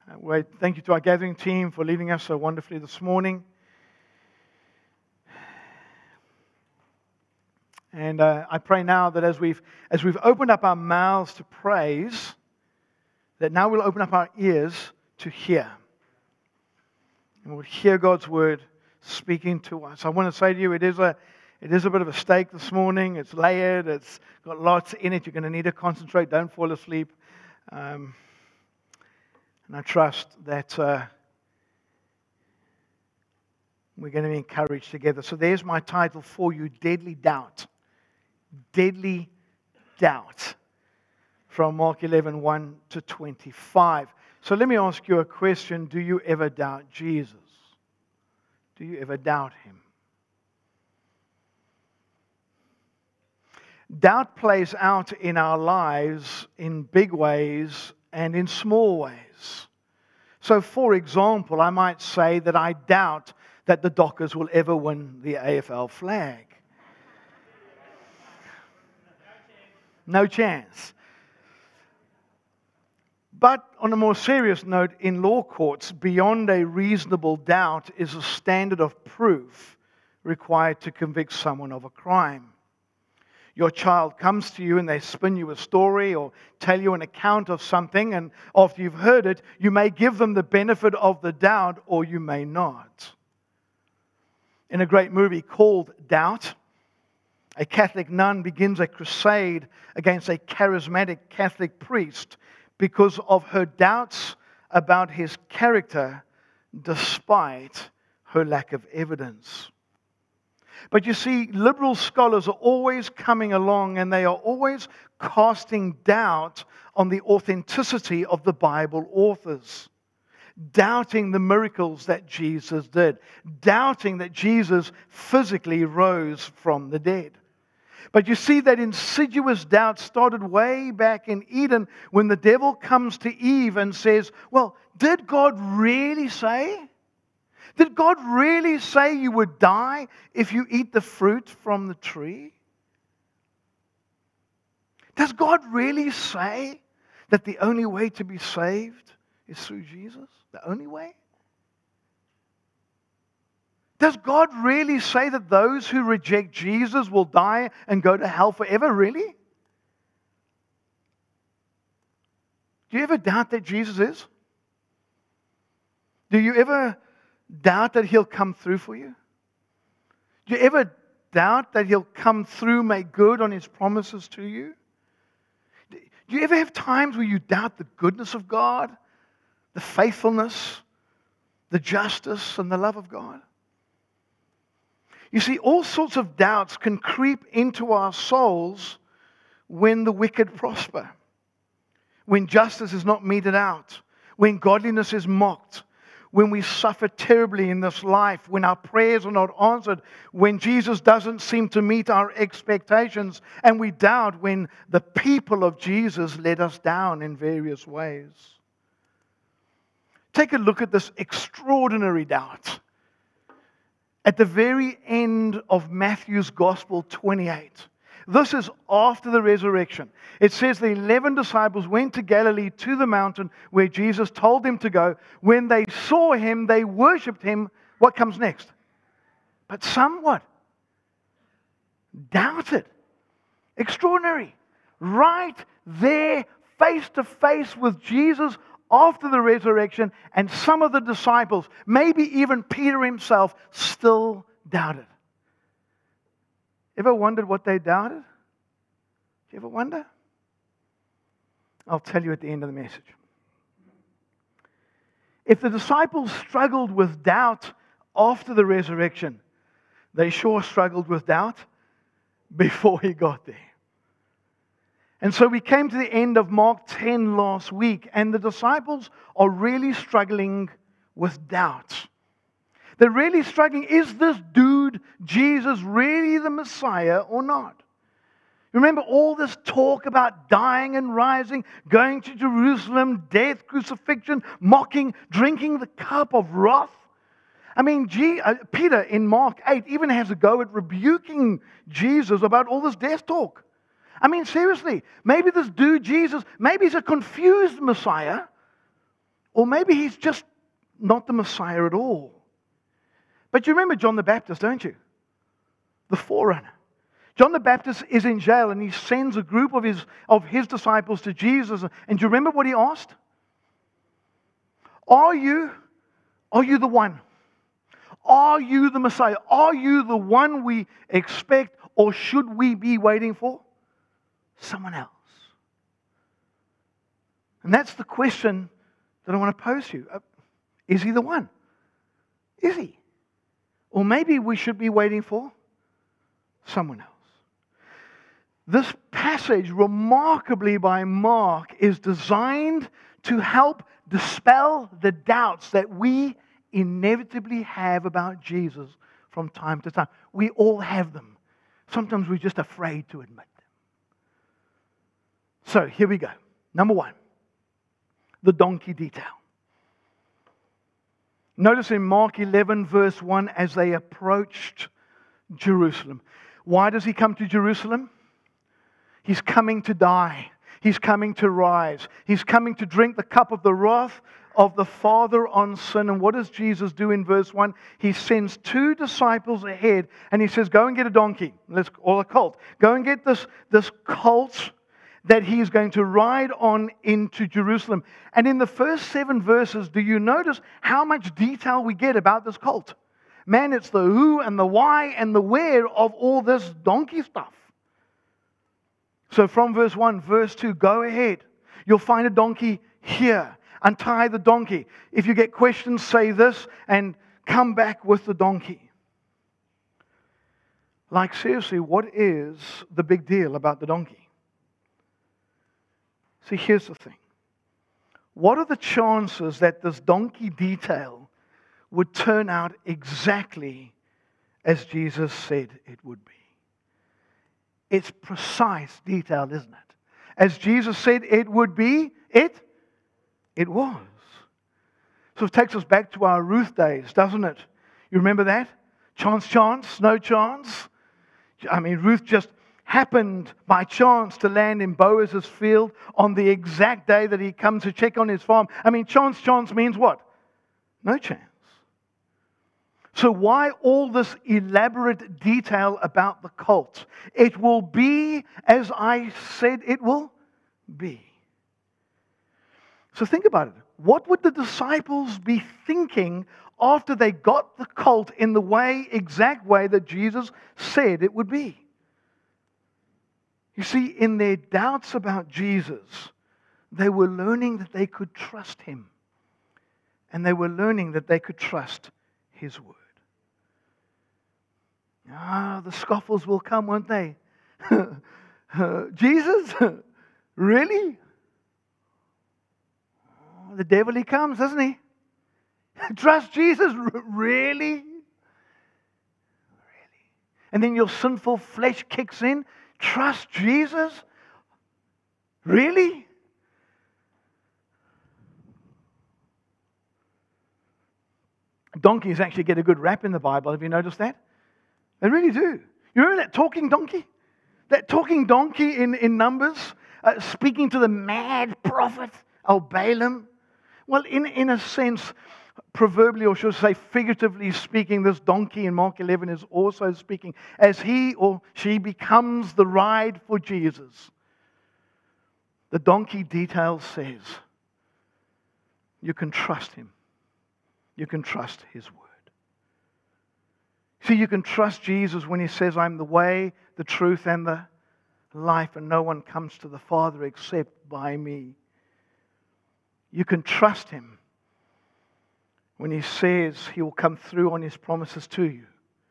Thank you to our gathering team for leading us so wonderfully this morning. And I pray now that as we've opened up our mouths to praise, that now we'll open up our ears to hear. And we'll hear God's word speaking to us. I want to say to you, it is a bit of a steak this morning. It's layered. It's got lots in it. You're going to need to concentrate. Don't fall asleep. And I trust that we're going to be encouraged together. So there's my title for you, Deadly Doubt. Deadly Doubt. From Mark 11, 1 to 25. So let me ask you a question. Do you ever doubt Jesus? Do you ever doubt Him? Doubt plays out in our lives in big ways and in small ways. So, for example, I might say that I doubt that the Dockers will ever win the AFL flag. No chance. But on a more serious note, in law courts, beyond a reasonable doubt is a standard of proof required to convict someone of a crime. Your child comes to you and they spin you a story or tell you an account of something, and after you've heard it, you may give them the benefit of the doubt or you may not. In a great movie called Doubt, a Catholic nun begins a crusade against a charismatic Catholic priest because of her doubts about his character despite her lack of evidence. But you see, liberal scholars are always coming along and they are always casting doubt on the authenticity of the Bible authors. Doubting the miracles that Jesus did. Doubting that Jesus physically rose from the dead. But you see, that insidious doubt started way back in Eden when the devil comes to Eve and says, well, did God really say? Did God really say you would die if you eat the fruit from the tree? Does God really say that the only way to be saved is through Jesus? The only way? Does God really say that those who reject Jesus will die and go to hell forever? Really? Do you ever doubt that Jesus is? Do you ever doubt that He'll come through for you? Do you ever doubt that He'll come through, make good on His promises to you? Do you ever have times where you doubt the goodness of God, the faithfulness, the justice, and the love of God? You see, all sorts of doubts can creep into our souls when the wicked prosper, when justice is not meted out, when godliness is mocked, when we suffer terribly in this life, when our prayers are not answered, when Jesus doesn't seem to meet our expectations, and we doubt when the people of Jesus let us down in various ways. Take a look at this extraordinary doubt. At the very end of Matthew's Gospel 28. This is after the resurrection. It says the 11 disciples went to Galilee to the mountain where Jesus told them to go. When they saw Him, they worshipped Him. What comes next? But some what? Doubted. Extraordinary. Right there, face to face with Jesus after the resurrection, and some of the disciples, maybe even Peter himself, still doubted. Ever wondered what they doubted? Do you ever wonder? I'll tell you at the end of the message. If the disciples struggled with doubt after the resurrection, they sure struggled with doubt before He got there. And so we came to the end of Mark 10 last week, and the disciples are really struggling with doubt. They're really struggling. Is this dude, Jesus, really the Messiah or not? Remember all this talk about dying and rising, going to Jerusalem, death, crucifixion, mocking, drinking the cup of wrath? I mean, Peter in Mark 8 even has a go at rebuking Jesus about all this death talk. I mean, seriously, maybe this dude, Jesus, maybe he's a confused Messiah, Or maybe he's just not the Messiah at all. But you remember John the Baptist, don't you? The forerunner. John the Baptist is in jail and he sends a group of his disciples to Jesus. And do you remember what he asked? Are you the one? Are you the Messiah? Are you the one we expect, or should we be waiting for someone else? And that's the question that I want to pose to you. Is he the one? Is he? Or maybe we should be waiting for someone else. This passage, remarkably by Mark, is designed to help dispel the doubts that we inevitably have about Jesus from time to time. We all have them. Sometimes we're just afraid to admit them. So here we go. Number one, the donkey detail. Notice in Mark 11 verse 1, as they approached Jerusalem. Why does he come to Jerusalem? He's coming to die. He's coming to rise. He's coming to drink the cup of the wrath of the Father on sin. And what does Jesus do in verse 1? He sends 2 disciples ahead and he says, go and get a donkey. Or a colt. Go and get this colt that he is going to ride on into Jerusalem. And in the first 7 verses, do you notice how much detail we get about this colt? Man, it's the who and the why and the where of all this donkey stuff. So from verse 1, verse 2, go ahead. You'll find a donkey here. Untie the donkey. If you get questions, say this and come back with the donkey. Like, seriously, what is the big deal about the donkey? See, here's the thing. What are the chances that this donkey detail would turn out exactly as Jesus said it would be? It's precise detail, isn't it? As Jesus said it would be, it was. So it takes us back to our Ruth days, doesn't it? You remember that? Chance, no chance. I mean, Ruth just happened by chance to land in Boaz's field on the exact day that he comes to check on his farm. I mean, chance means what? No chance. So why all this elaborate detail about the colt? It will be as I said it will be. So think about it. What would the disciples be thinking after they got the colt in the exact way that Jesus said it would be? You see, in their doubts about Jesus, they were learning that they could trust him. And they were learning that they could trust his word. The scoffers will come, won't they? Jesus? Really? The devil, he comes, doesn't he? Trust Jesus? Really? And then your sinful flesh kicks in. Trust Jesus? Really? Donkeys actually get a good rap in the Bible. Have you noticed that? They really do. You remember that talking donkey? That talking donkey in Numbers, speaking to the mad prophet, Balaam. Well, in a sense, proverbially, or should I say figuratively speaking, this donkey in Mark 11 is also speaking as he or she becomes the ride for Jesus. The donkey detail says, you can trust him. You can trust his word. See, you can trust Jesus when he says, I'm the way, the truth, and the life, and no one comes to the Father except by me. You can trust him when he says he will come through on his promises to you.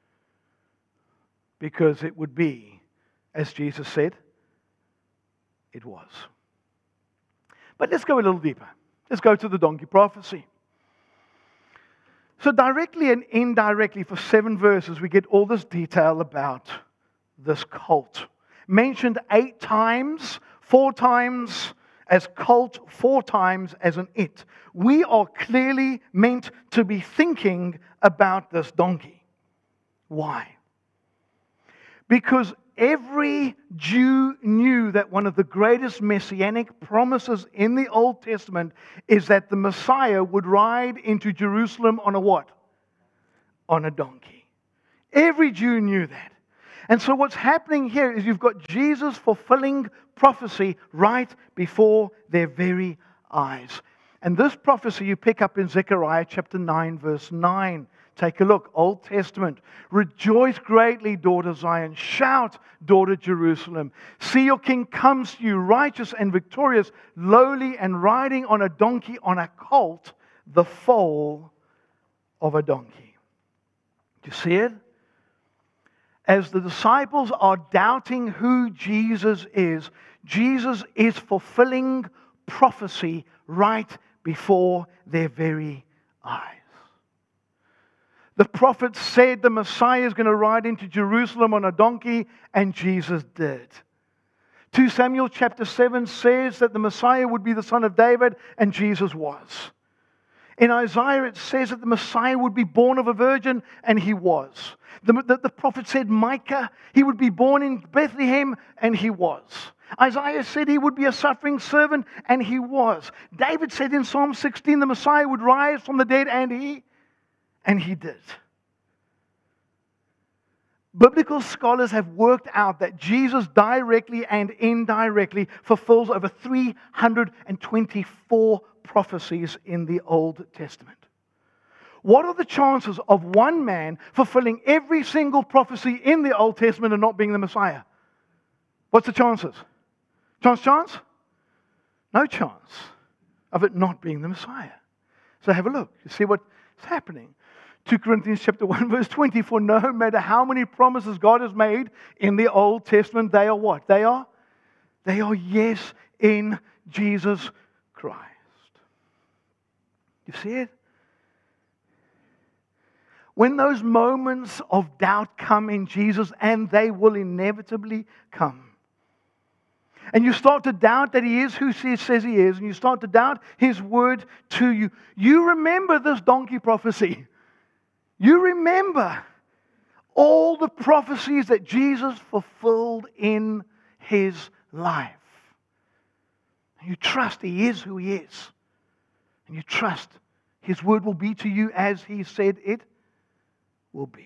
Because it would be, as Jesus said, it was. But let's go a little deeper. Let's go to the donkey prophecy. So directly and indirectly for 7 verses, we get all this detail about this colt. Mentioned 8 times, 4 times as colt, 4 times as an it. We are clearly meant to be thinking about this donkey. Why? Because every Jew knew that one of the greatest messianic promises in the Old Testament is that the Messiah would ride into Jerusalem on a what? On a donkey. Every Jew knew that. And so what's happening here is you've got Jesus fulfilling prophecy right before their very eyes. And this prophecy you pick up in Zechariah chapter 9, verse 9. Take a look, Old Testament. Rejoice greatly, daughter Zion. Shout, daughter Jerusalem. See, your king comes to you, righteous and victorious, lowly and riding on a donkey, on a colt, the foal of a donkey. Do you see it? As the disciples are doubting who Jesus is fulfilling prophecy right before their very eyes. The prophet said the Messiah is going to ride into Jerusalem on a donkey, and Jesus did. 2 Samuel chapter 7 says that the Messiah would be the son of David, and Jesus was. In Isaiah it says that the Messiah would be born of a virgin, and he was. The prophet said Micah, he would be born in Bethlehem, and he was. Isaiah said he would be a suffering servant, and he was. David said in Psalm 16 the Messiah would rise from the dead, and he did. Biblical scholars have worked out that Jesus directly and indirectly fulfills over 324 prophecies in the Old Testament. What are the chances of one man fulfilling every single prophecy in the Old Testament and not being the Messiah? What's the chances? Chance? No chance of it not being the Messiah. So have a look. You see what's happening. 2 Corinthians chapter 1 verse 20, for no matter how many promises God has made in the Old Testament, they are what? They are yes in Jesus Christ. You see it? When those moments of doubt come in Jesus, and they will inevitably come, and you start to doubt that He is who He says He is, and you start to doubt His word to you, you remember this donkey prophecy. You remember all the prophecies that Jesus fulfilled in His life. And you trust He is who He is. And you trust His word will be to you as He said it will be.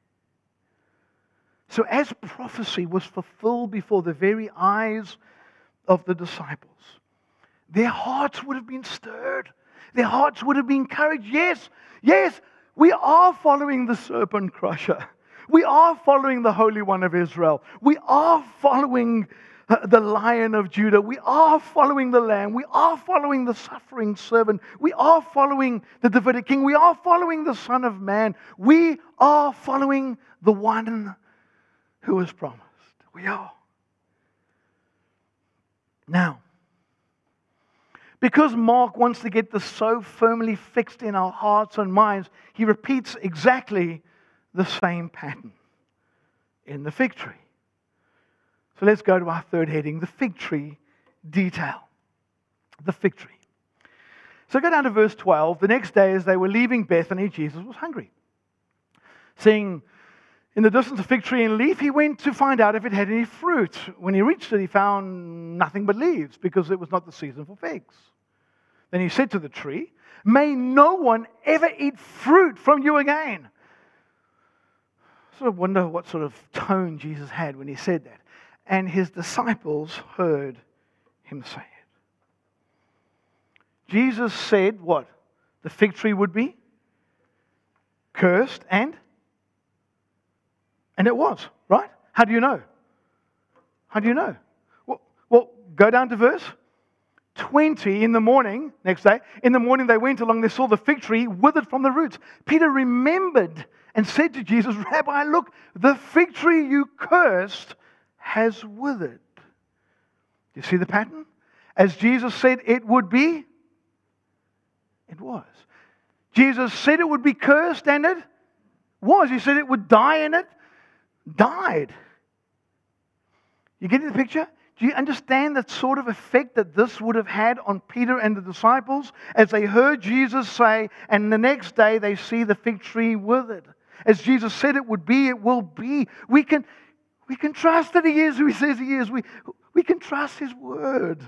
So as prophecy was fulfilled before the very eyes of the disciples, their hearts would have been stirred. Their hearts would have been encouraged. Yes, we are following the serpent crusher. We are following the Holy One of Israel. We are following the Lion of Judah. We are following the Lamb. We are following the suffering servant. We are following the Davidic King. We are following the Son of Man. We are following the one who was promised. We are. Now, because Mark wants to get this so firmly fixed in our hearts and minds, he repeats exactly the same pattern in the fig tree. So let's go to our third heading, the fig tree detail. The fig tree. So go down to verse 12. The next day as they were leaving Bethany, Jesus was hungry. Seeing in the distance a fig tree and leaf, he went to find out if it had any fruit. When he reached it, he found nothing but leaves, because it was not the season for figs. Then he said to the tree, may no one ever eat fruit from you again. I sort of wonder what sort of tone Jesus had when he said that. And his disciples heard him say it. Jesus said what? The fig tree would be cursed, and it was, right? How do you know? How do you know? Well, go down to verse 20. In the morning, next day, in the morning they went along, they saw the fig tree withered from the roots. Peter remembered and said to Jesus, Rabbi, look, the fig tree you cursed has withered. Do you see the pattern? As Jesus said it would be, it was. Jesus said it would be cursed, and it was. He said it would die, and it died. You get the picture? Do you understand that sort of effect that this would have had on Peter and the disciples as they heard Jesus say, and the next day they see the fig tree withered? As Jesus said it would be, it will be. We can We can trust that He is who He says He is. We can trust His word.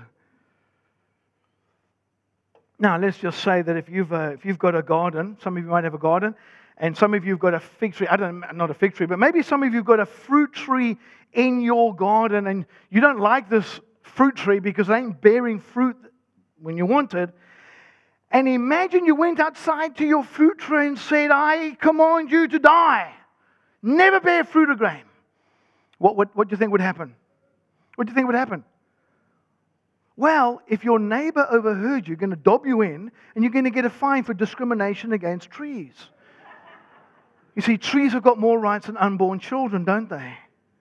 Now, let's just say that if you've got a garden, some of you might have a garden, and some of you have got a fig tree. Not a fig tree, but maybe some of you have got a fruit tree in your garden, and you don't like this fruit tree because it ain't bearing fruit when you want it. And imagine you went outside to your fruit tree and said, I command you to die. Never bear fruit again. What do you think would happen? What do you think would happen? Well, if your neighbor overheard you, going to dob you in, and you're going to get a fine for discrimination against trees. You see, trees have got more rights than unborn children, don't they?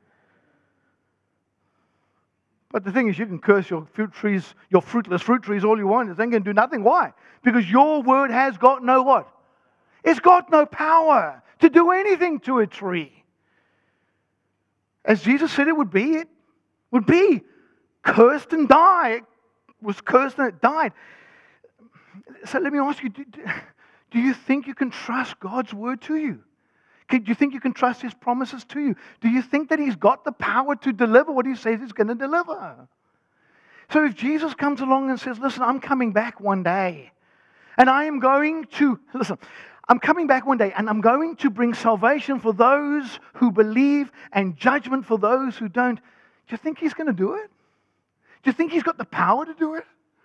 But the thing is, you can curse your fruitless fruit trees all you want. It ain't going to do nothing. Why? Because your word has got no what? It's got no power to do anything to a tree. As Jesus said it would be cursed and die. It was cursed and it died. So let me ask you, do you think you can trust God's word to you? Do you think you can trust His promises to you? Do you think that He's got the power to deliver what He says He's going to deliver? So if Jesus comes along and says, listen, I'm coming back one day, and I'm coming back one day, and I'm going to bring salvation for those who believe and judgment for those who don't, do you think He's going to do it? Do you think He's got the power to do it?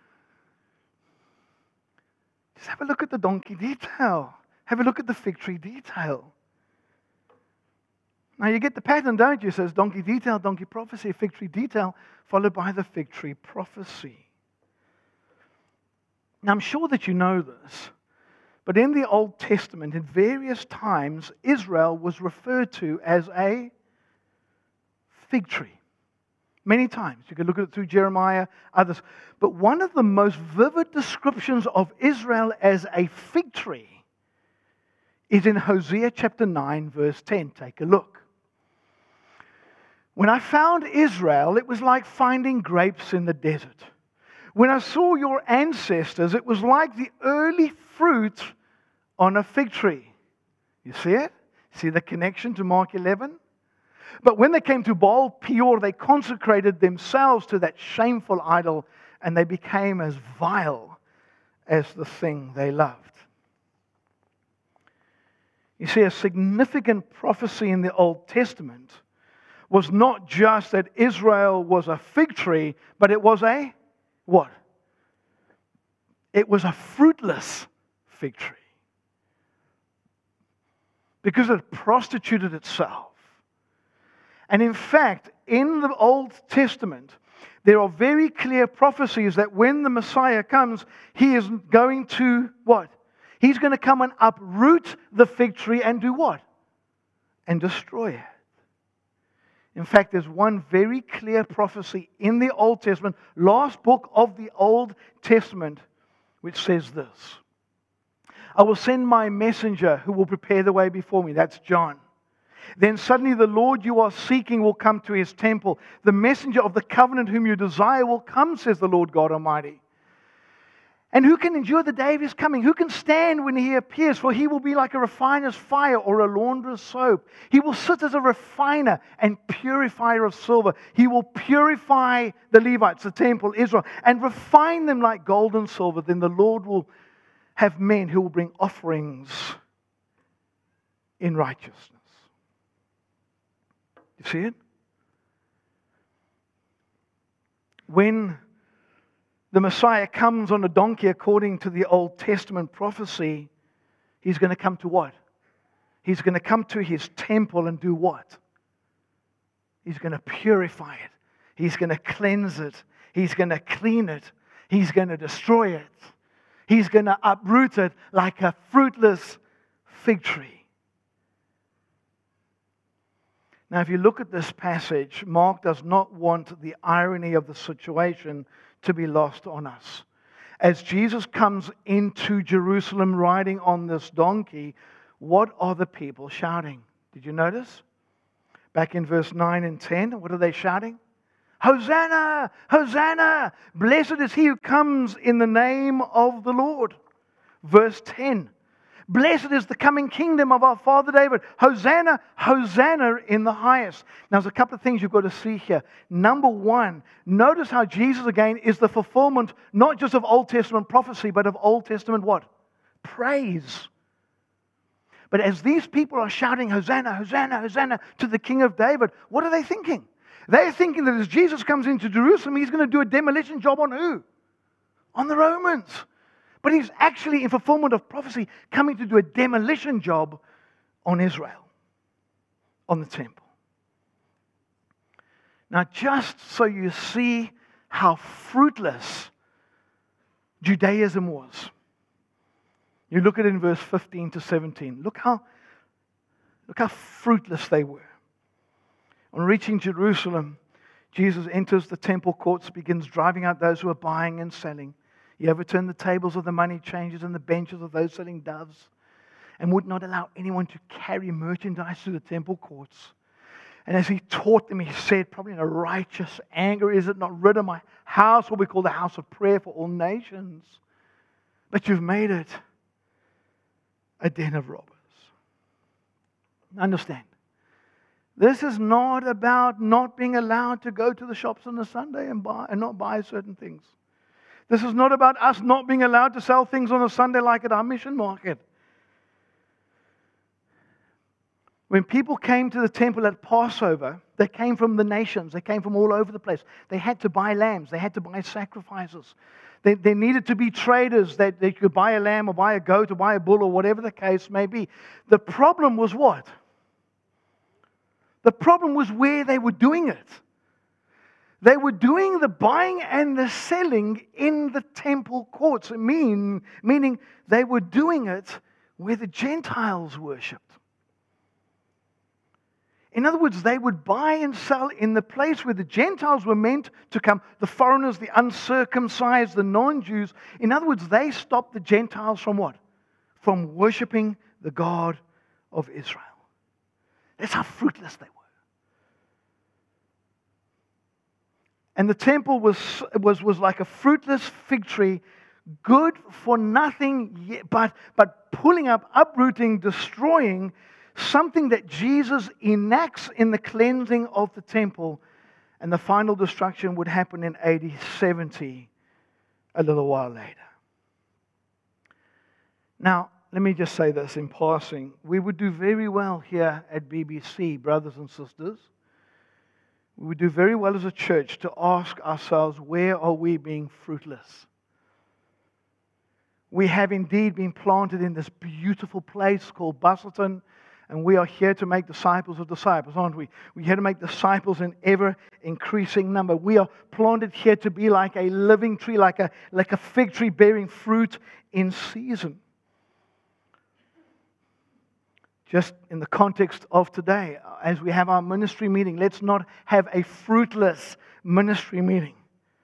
Just have a look at the donkey detail. Have a look at the fig tree detail. Now you get the pattern, don't you? It says donkey detail, donkey prophecy, fig tree detail, followed by the fig tree prophecy. Now I'm sure that you know this, but in the Old Testament, in various times, Israel was referred to as a fig tree. Many times. You can look at it through Jeremiah, others. But one of the most vivid descriptions of Israel as a fig tree is in Hosea chapter 9, verse 10. Take a look. When I found Israel, it was like finding grapes in the desert. When I saw your ancestors, it was like the early fruit on a fig tree. You see it? See the connection to Mark 11? But when they came to Baal Peor, they consecrated themselves to that shameful idol, and they became as vile as the thing they loved. You see, a significant prophecy in the Old Testament was not just that Israel was a fig tree, but it was a what? It was a fruitless fig tree. Because it prostituted itself. And in fact, in the Old Testament, there are very clear prophecies that when the Messiah comes, He is going to what? He's going to come and uproot the fig tree and do what? And destroy it. In fact, there's one very clear prophecy in the Old Testament, last book of the Old Testament, which says this. I will send my messenger who will prepare the way before me. That's John. Then suddenly the Lord you are seeking will come to His temple. The messenger of the covenant whom you desire will come, says the Lord God Almighty. And who can endure the day of His coming? Who can stand when He appears? For He will be like a refiner's fire or a launderer's soap. He will sit as a refiner and purifier of silver. He will purify the Levites, the temple, Israel, and refine them like gold and silver. Then the Lord will have men who will bring offerings in righteousness. You see it? When the Messiah comes on a donkey according to the Old Testament prophecy, He's going to come to what? He's going to come to His temple and do what? He's going to purify it. He's going to cleanse it. He's going to clean it. He's going to destroy it. He's going to uproot it like a fruitless fig tree. Now, if you look at this passage, Mark does not want the irony of the situation to be lost on us. As Jesus comes into Jerusalem riding on this donkey, what are the people shouting? Did you notice? Back in verse 9 and 10, what are they shouting? Hosanna! Hosanna! Blessed is he who comes in the name of the Lord. Verse 10. Blessed is the coming kingdom of our father David. Hosanna, Hosanna in the highest. Now, there's a couple of things you've got to see here. Number one, notice how Jesus again is the fulfillment not just of Old Testament prophecy, but of Old Testament what? Praise. But as these people are shouting, Hosanna, Hosanna, Hosanna to the King of David, what are they thinking? They're thinking that as Jesus comes into Jerusalem, he's going to do a demolition job on who? On the Romans. But he's actually, in fulfillment of prophecy, coming to do a demolition job on Israel, on the temple. Now, just so you see how fruitless Judaism was, you look at it in verse 15 to 17. Look how fruitless they were. On reaching Jerusalem, Jesus enters the temple courts, begins driving out those who are buying and selling. He overturned the tables of the money changers and the benches of those selling doves, and would not allow anyone to carry merchandise to the temple courts. And as he taught them, he said, probably in a righteous anger, is it not written, my house will be called a house of prayer for all nations? But you've made it a den of robbers. Understand, this is not about not being allowed to go to the shops on a Sunday and not buy certain things. This is not about us not being allowed to sell things on a Sunday like at our mission market. When people came to the temple at Passover, they came from the nations. They came from all over the place. They had to buy lambs. They had to buy sacrifices. There needed to be traders that they could buy a lamb or buy a goat or buy a bull or whatever the case may be. The problem was what? The problem was where they were doing it. They were doing the buying and the selling in the temple courts, meaning they were doing it where the Gentiles worshipped. In other words, they would buy and sell in the place where the Gentiles were meant to come, the foreigners, the uncircumcised, the non-Jews. In other words, they stopped the Gentiles from what? From worshipping the God of Israel. That's how fruitless they were. And the temple was like a fruitless fig tree, good for nothing, but pulling up, uprooting, destroying something that Jesus enacts in the cleansing of the temple. And the final destruction would happen in AD 70, a little while later. Now, let me just say this in passing. We would do very well here at BBC, brothers and sisters. We would do very well as a church to ask ourselves, where are we being fruitless? We have indeed been planted in this beautiful place called Busselton, and we are here to make disciples of disciples, aren't we? We're here to make disciples in ever-increasing number. We are planted here to be like a living tree, like a fig tree bearing fruit in season. Just in the context of today, as we have our ministry meeting, let's not have a fruitless ministry meeting,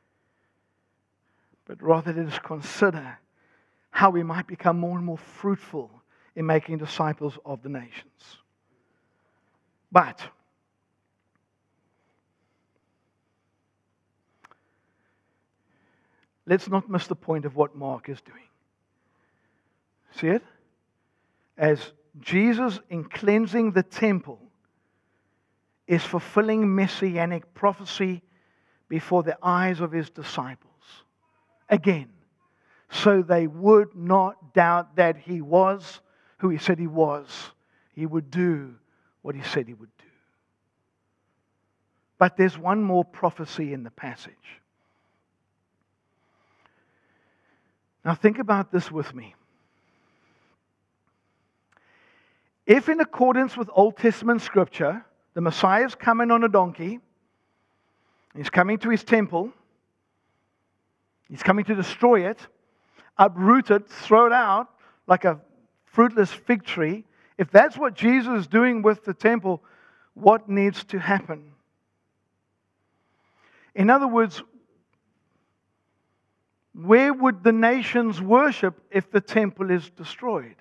but rather let us consider how we might become more and more fruitful in making disciples of the nations. But let's not miss the point of what Mark is doing. See it? As Jesus, in cleansing the temple, is fulfilling messianic prophecy before the eyes of his disciples. Again, so they would not doubt that he was who he said he was. He would do what he said he would do. But there's one more prophecy in the passage. Now think about this with me. If in accordance with Old Testament scripture, the Messiah is coming on a donkey, he's coming to his temple, he's coming to destroy it, uproot it, throw it out like a fruitless fig tree. If that's what Jesus is doing with the temple, what needs to happen? In other words, where would the nations worship if the temple is destroyed?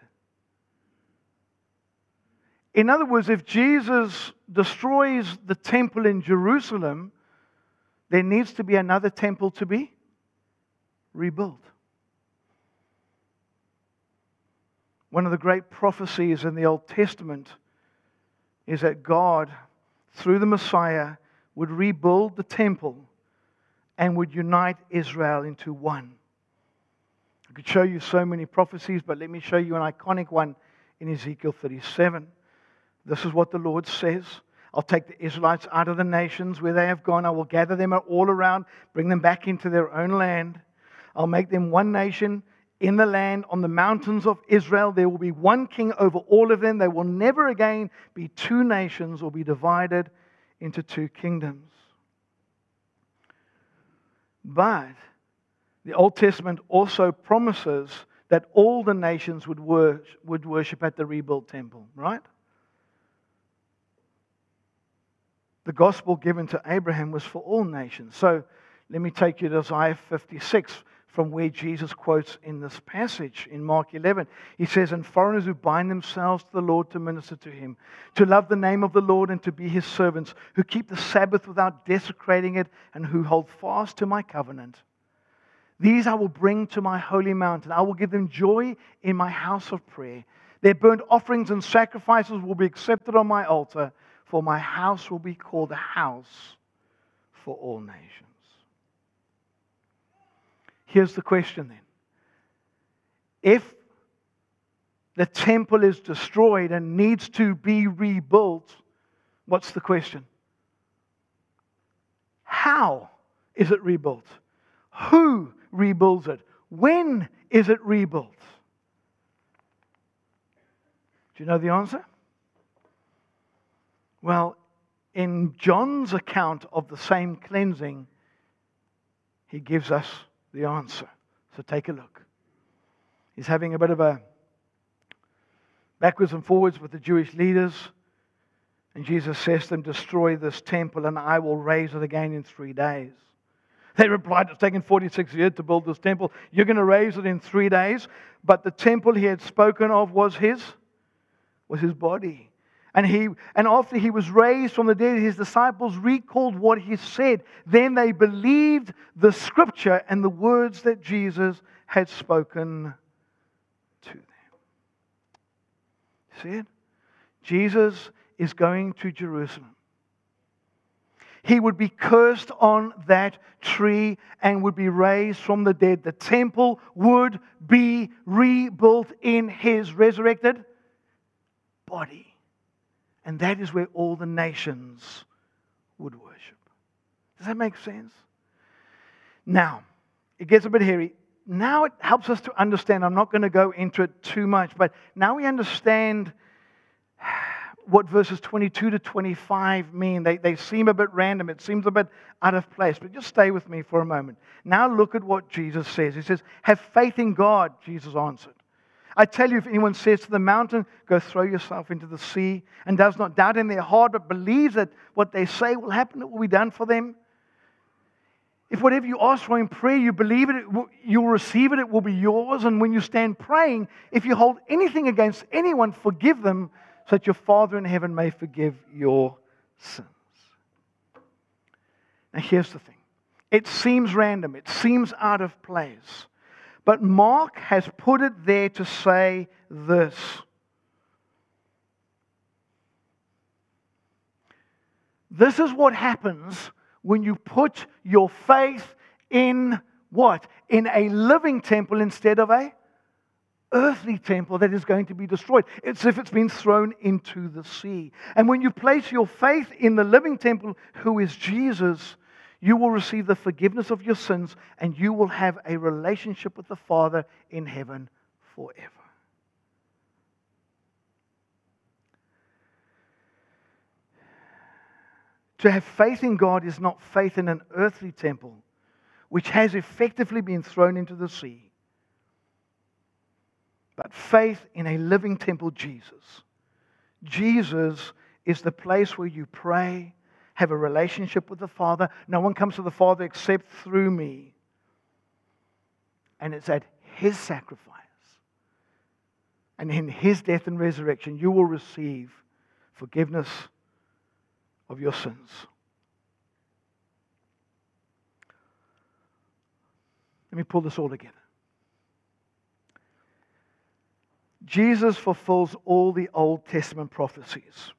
In other words, if Jesus destroys the temple in Jerusalem, there needs to be another temple to be rebuilt. One of the great prophecies in the Old Testament is that God, through the Messiah, would rebuild the temple and would unite Israel into one. I could show you so many prophecies, but let me show you an iconic one in Ezekiel 37. This is what the Lord says. I'll take the Israelites out of the nations where they have gone. I will gather them all around, bring them back into their own land. I'll make them one nation in the land on the mountains of Israel. There will be one king over all of them. They will never again be two nations or be divided into two kingdoms. But the Old Testament also promises that all the nations would worship at the rebuilt temple, right? The gospel given to Abraham was for all nations. So let me take you to Isaiah 56, from where Jesus quotes in this passage in Mark 11. He says, "And foreigners who bind themselves to the Lord to minister to Him, to love the name of the Lord and to be His servants, who keep the Sabbath without desecrating it and who hold fast to my covenant. These I will bring to my holy mountain. I will give them joy in my house of prayer. Their burnt offerings and sacrifices will be accepted on my altar, for my house will be called a house for all nations." Here's the question then. If the temple is destroyed and needs to be rebuilt, what's the question? How is it rebuilt? Who rebuilds it? When is it rebuilt? Do you know the answer? Well, in John's account of the same cleansing, he gives us the answer. So take a look. He's having a bit of a backwards and forwards with the Jewish leaders. And Jesus says to them, "Destroy this temple and I will raise it again in 3 days." They replied, "It's taken 46 years to build this temple. You're going to raise it in 3 days." But the temple he had spoken of was his body. And after he was raised from the dead, his disciples recalled what he said. Then they believed the scripture and the words that Jesus had spoken to them. See it? Jesus is going to Jerusalem. He would be cursed on that tree and would be raised from the dead. The temple would be rebuilt in his resurrected body. And that is where all the nations would worship. Does that make sense? Now, it gets a bit hairy. Now it helps us to understand. I'm not going to go into it too much, but now we understand what verses 22 to 25 mean. They seem a bit random. It seems a bit out of place. But just stay with me for a moment. Now look at what Jesus says. He says, "Have faith in God," Jesus answered. "I tell you, if anyone says to the mountain, 'Go throw yourself into the sea,' and does not doubt in their heart, but believes that what they say will happen, it will be done for them. If whatever you ask for in prayer, you believe it, you'll receive it, it will be yours. And when you stand praying, if you hold anything against anyone, forgive them, so that your Father in heaven may forgive your sins." Now here's the thing. It seems random. It seems out of place. But Mark has put it there to say this. This is what happens when you put your faith in what? In a living temple instead of a earthly temple that is going to be destroyed. It's as if it's been thrown into the sea. And when you place your faith in the living temple, who is Jesus, you will receive the forgiveness of your sins and you will have a relationship with the Father in heaven forever. To have faith in God is not faith in an earthly temple, which has effectively been thrown into the sea, but faith in a living temple, Jesus. Jesus is the place where you pray, have a relationship with the Father. No one comes to the Father except through me. And it's at His sacrifice and in His death and resurrection you will receive forgiveness of your sins. Let me pull this all together. Jesus fulfills all the Old Testament prophecies.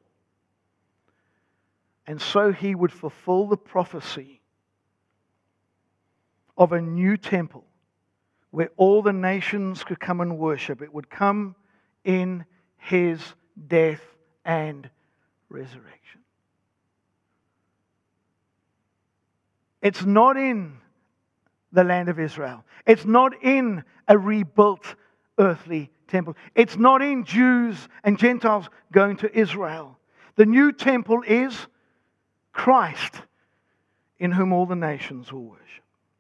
And so he would fulfill the prophecy of a new temple where all the nations could come and worship. It would come in his death and resurrection. It's not in the land of Israel. It's not in a rebuilt earthly temple. It's not in Jews and Gentiles going to Israel. The new temple is Christ, in whom all the nations will worship.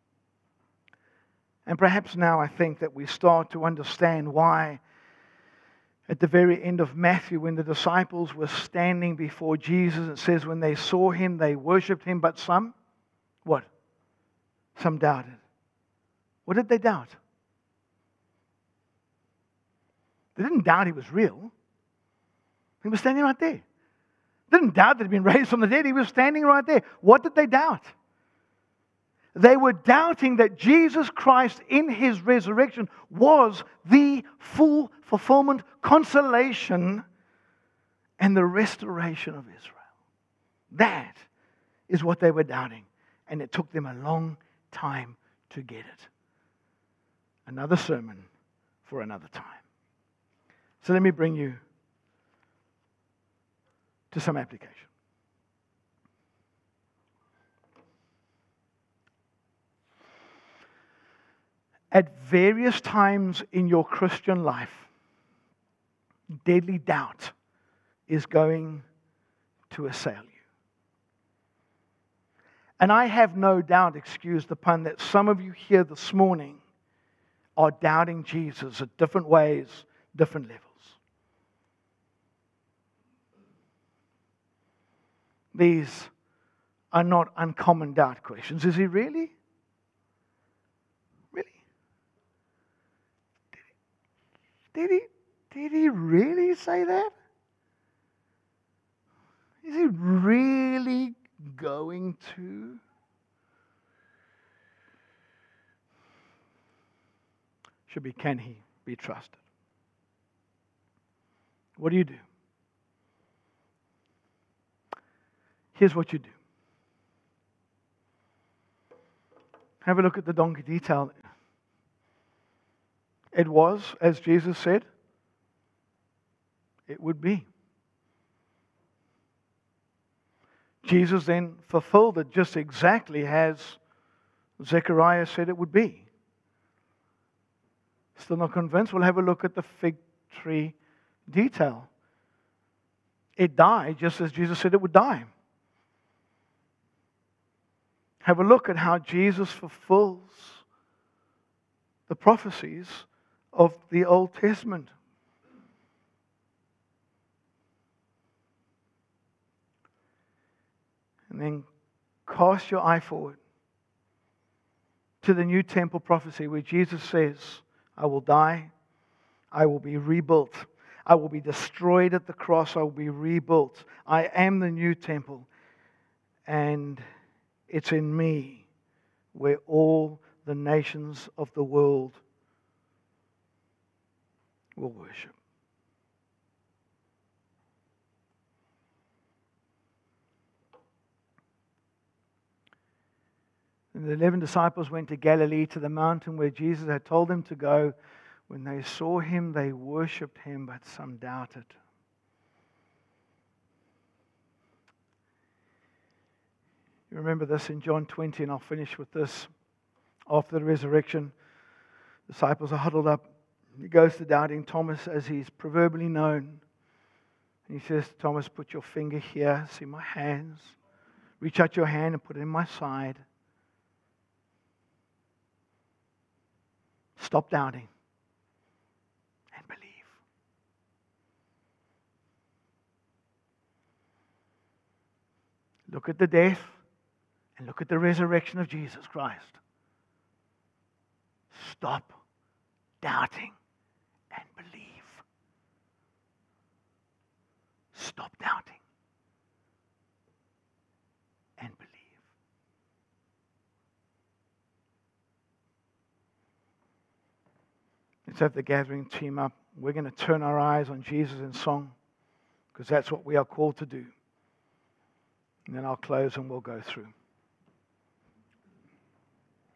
And perhaps now I think that we start to understand why at the very end of Matthew, when the disciples were standing before Jesus, it says when they saw him, they worshipped him, but some, what? Some doubted. What did they doubt? They didn't doubt he was real. He was standing right there. They didn't doubt that he'd been raised from the dead. He was standing right there. What did they doubt? They were doubting that Jesus Christ in his resurrection was the full fulfillment, consolation, and the restoration of Israel. That is what they were doubting. And it took them a long time to get it. Another sermon for another time. So let me bring you to some application. At various times in your Christian life, deadly doubt is going to assail you. And I have no doubt, excuse the pun, that some of you here this morning are doubting Jesus at different ways, different levels. These are not uncommon doubt questions. Is he really? Really? Did he really say that? Is he really going to? Should be, can he be trusted? What do you do? Here's what you do. Have a look at the donkey detail. It was, as Jesus said, it would be. Jesus then fulfilled it just exactly as Zechariah said it would be. Still not convinced? We'll have a look at the fig tree detail. It died just as Jesus said it would die. Have a look at how Jesus fulfills the prophecies of the Old Testament. And then cast your eye forward to the new temple prophecy where Jesus says, I will die, I will be rebuilt, I will be destroyed at the cross, I will be rebuilt. I am the new temple, and it's in me where all the nations of the world will worship. And the 11 disciples went to Galilee, to the mountain where Jesus had told them to go. When they saw him, they worshipped him, but some doubted. You remember this in John 20, and I'll finish with this. After the resurrection, disciples are huddled up. He goes to doubting Thomas, as he's proverbially known. And he says to Thomas, put your finger here, see my hands. Reach out your hand and put it in my side. Stop doubting and believe. Look at the death and look at the resurrection of Jesus Christ. Stop doubting and believe. Stop doubting and believe. Let's have the gathering team up. We're going to turn our eyes on Jesus in song, because that's what we are called to do. And then I'll close and we'll go through.